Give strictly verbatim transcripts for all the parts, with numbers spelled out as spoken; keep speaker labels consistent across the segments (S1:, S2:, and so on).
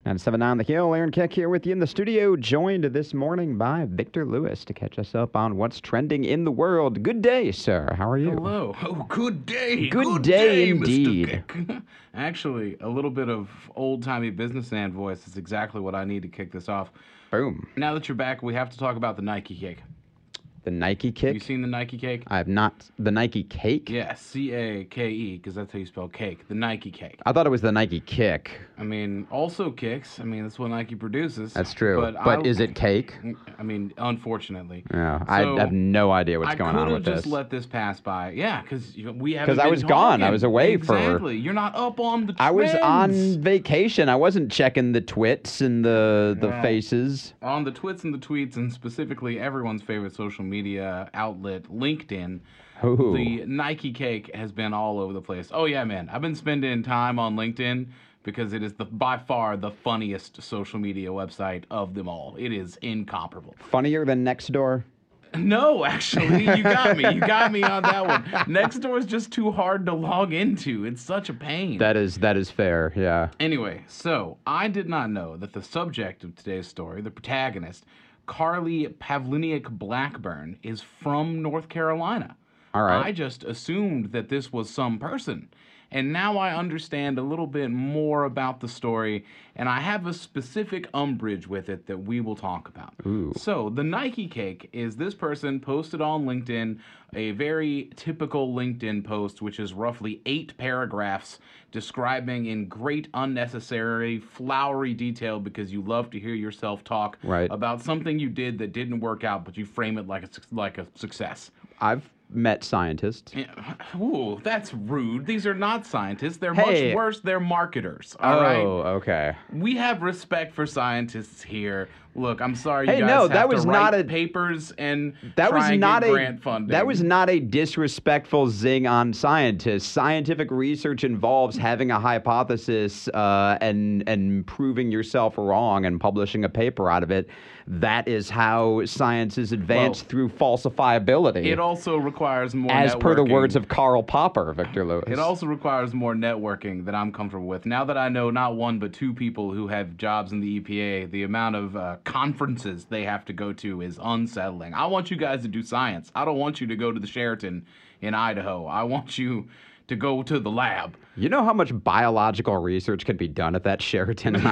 S1: And seven nine The Hill, Aaron Keck here with you in the studio, joined this morning by Victor Lewis to catch us up on what's trending in the world. Good day, sir. How are you?
S2: Hello. Oh, good day.
S1: Good,
S2: good
S1: day,
S2: day,
S1: indeed.
S2: Mister Keck. Actually, a little bit of old-timey businessman voice is exactly what I need to kick this off.
S1: Boom.
S2: Now that you're back, we have to talk about the Nike cake.
S1: The Nike Kick?
S2: You seen the Nike cake?
S1: I have not. The Nike Cake?
S2: Yeah, C A K E, because that's how you spell cake. The Nike cake.
S1: I thought it was the Nike Kick.
S2: I mean, also kicks. I mean, that's what Nike produces.
S1: That's true.
S2: But,
S1: But
S2: I,
S1: is it cake?
S2: I mean, unfortunately.
S1: Yeah, I
S2: So,
S1: have no idea what's
S2: I
S1: going on
S2: could've
S1: with this.
S2: just let this pass by. Yeah, because we haven't.
S1: Because I
S2: been
S1: was gone. I
S2: talking.
S1: was away for-
S2: Exactly. You're not up on the trends.
S1: I was on vacation. I wasn't checking the twits and the, the
S2: Well,
S1: faces.
S2: On the twits and the tweets, and specifically everyone's favorite social media outlet, LinkedIn,
S1: Ooh.
S2: the Nike cake has been all over the place. Oh yeah, man. I've been spending time on LinkedIn because it is the by far the funniest social media website of them all. It is incomparable.
S1: Funnier than Nextdoor?
S2: No, actually, you got me. You got me on that one. Nextdoor is just too hard to log into. It's such a pain.
S1: That is that is fair, yeah.
S2: Anyway, so I did not know that the subject of today's story, the protagonist, Carly Pavliniak Blackburn, is from North Carolina.
S1: All right.
S2: I just assumed that this was some person. And now I understand a little bit more about the story, and I have a specific umbrage with it that we will talk about.
S1: Ooh.
S2: So, the Nike cake is this person posted on LinkedIn a very typical LinkedIn post, which is roughly eight paragraphs describing in great unnecessary, flowery detail because you love to hear yourself talk
S1: Right.
S2: about something you did that didn't work out, but you frame it like a, suc- like a success.
S1: I've met scientists.
S2: Yeah, ooh, that's rude. These are not scientists. They're
S1: Hey.
S2: much worse. They're marketers. All right.
S1: Oh, okay.
S2: We have respect for scientists here. Look, I'm sorry you
S1: Hey,
S2: guys
S1: no,
S2: have
S1: that
S2: to
S1: was
S2: write
S1: not a-
S2: papers and
S1: That
S2: try
S1: was
S2: and
S1: not
S2: get
S1: a
S2: grant funding.
S1: that was not a disrespectful zing on scientists. Scientific research involves having a hypothesis uh, and and proving yourself wrong and publishing a paper out of it. That is how science is advanced
S2: Well,
S1: through falsifiability.
S2: It also requires more
S1: as per the
S2: networking.
S1: words of Karl Popper, Victor Lewis.
S2: It also requires more networking that I'm comfortable with. Now that I know not one but two people who have jobs in the E P A, the amount of uh, conferences they have to go to is unsettling. I want you guys to do science. I don't want you to go to the Sheraton in Idaho. I want you to go to the lab.
S1: You know how much biological research can be done at that Sheraton in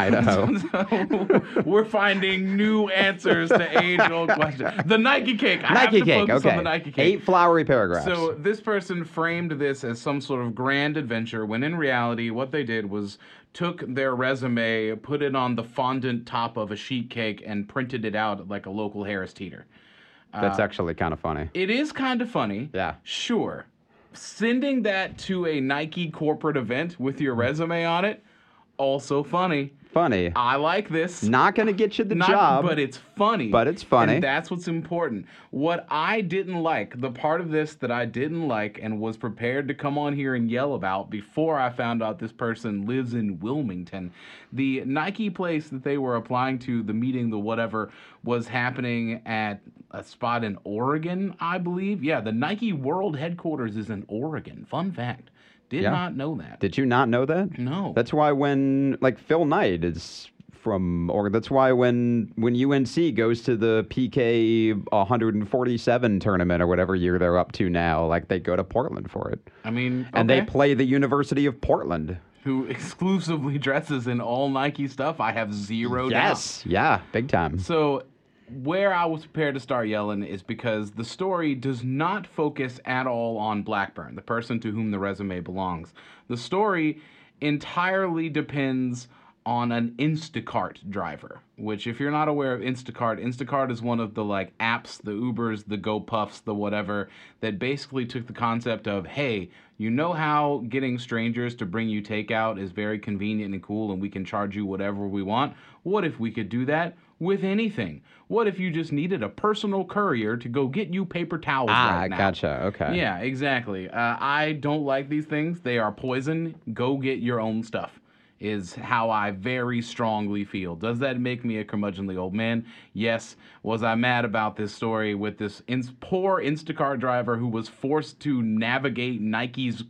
S1: Idaho?
S2: We're finding new answers to age-old questions. The Nike cake. I
S1: Nike
S2: have to
S1: cake,
S2: focus
S1: okay.
S2: on the Nike cake.
S1: Eight flowery paragraphs.
S2: So this person framed this as some sort of grand adventure when in reality what they did was took their resume, put it on the fondant top of a sheet cake, and printed it out like a local Harris Teeter.
S1: That's actually kind of funny.
S2: It is kind of funny.
S1: Yeah.
S2: Sure. Sending that to a Nike corporate event with your resume on it, also funny.
S1: Funny.
S2: I like this.
S1: Not going to get you the
S2: Not-
S1: job.
S2: But it's funny.
S1: But it's funny.
S2: And that's what's important. What I didn't like, the part of this that I didn't like and was prepared to come on here and yell about before I found out this person lives in Wilmington, the Nike place that they were applying to, the meeting, the whatever, was happening at a spot in Oregon, I believe. Yeah, the Nike World Headquarters is in Oregon. Fun fact. Did
S1: Yeah.
S2: not know that.
S1: Did you not know that?
S2: No.
S1: That's why when, like, Phil Knight is from Oregon. That's why when when U N C goes to the P K one forty-seven tournament or whatever year they're up to now, like, they go to Portland for it.
S2: I mean,
S1: And they
S2: okay.
S1: play the University of Portland.
S2: Who exclusively dresses in all Nike stuff, I have zero
S1: Yes. Yeah, big time.
S2: doubt. So where I was prepared to start yelling is because the story does not focus at all on Blackburn, the person to whom the resume belongs. The story entirely depends on an Instacart driver, which if you're not aware of Instacart, Instacart is one of the like apps, the Ubers, the GoPuffs, the whatever, that basically took the concept of, hey, you know how getting strangers to bring you takeout is very convenient and cool and we can charge you whatever we want? What if we could do that with anything? What if you just needed a personal courier to go get you paper towels
S1: Ah,
S2: right now?
S1: gotcha. Okay.
S2: Yeah, exactly. Uh, I don't like these things. They are poison. Go get your own stuff, is how I very strongly feel. Does that make me a curmudgeonly old man? Yes. Was I mad about this story with this ins- poor Instacart driver who was forced to navigate Nike's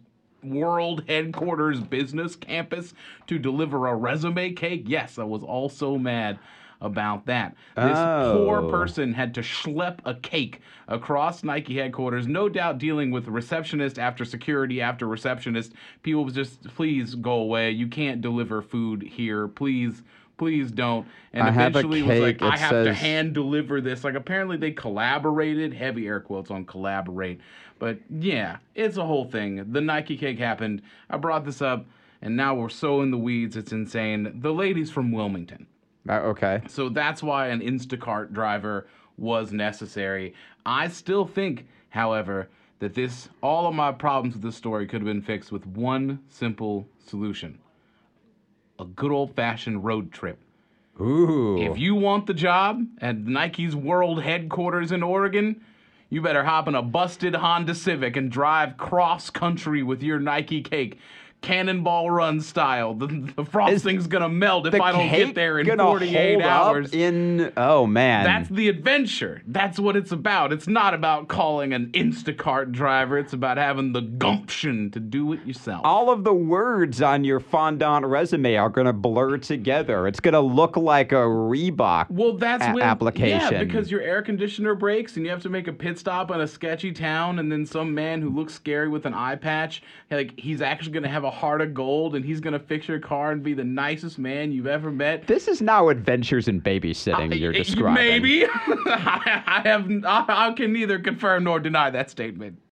S2: world headquarters business campus to deliver a resume cake. Yes, I was also mad about that. This
S1: Oh.
S2: poor person had to schlep a cake across Nike headquarters, no doubt dealing with receptionist after security after receptionist. People was just, please go away. You can't deliver food here. Please, please don't. And
S1: I have a
S2: eventually was like,
S1: cake,
S2: I
S1: it
S2: have to
S1: says-
S2: hand deliver this. Like, apparently they collaborated, heavy air quotes on collaborate. But yeah, it's a whole thing. The Nike cake happened. I brought this up, and now we're so in the weeds, it's insane. The lady's from Wilmington.
S1: Uh, okay.
S2: So that's why an Instacart driver was necessary. I still think, however, that this all of my problems with this story could have been fixed with one simple solution. A good old-fashioned road trip.
S1: Ooh.
S2: If you want the job at Nike's world headquarters in Oregon, you better hop in a busted Honda Civic and drive cross-country with your Nike cake. Cannonball Run style. The, the frosting's gonna melt if
S1: the
S2: I don't
S1: cake
S2: get there in
S1: gonna
S2: forty-eight
S1: hold up
S2: hours.
S1: in oh man.
S2: That's the adventure. That's what it's about. It's not about calling an Instacart driver. It's about having the gumption to do it yourself.
S1: all of the words on your fondant resume are going to blur together. It's going to look like a Reebok
S2: Well, that's
S1: a-
S2: when,
S1: application.
S2: Yeah, because your air conditioner breaks and you have to make a pit stop in a sketchy town, and then some man who looks scary with an eye patch, like he's actually going to have a heart of gold, and he's going to fix your car and be the nicest man you've ever met.
S1: This is now adventures in babysitting you're
S2: Uh,
S1: describing.
S2: Maybe. I, I have. I, I can neither confirm nor deny that statement.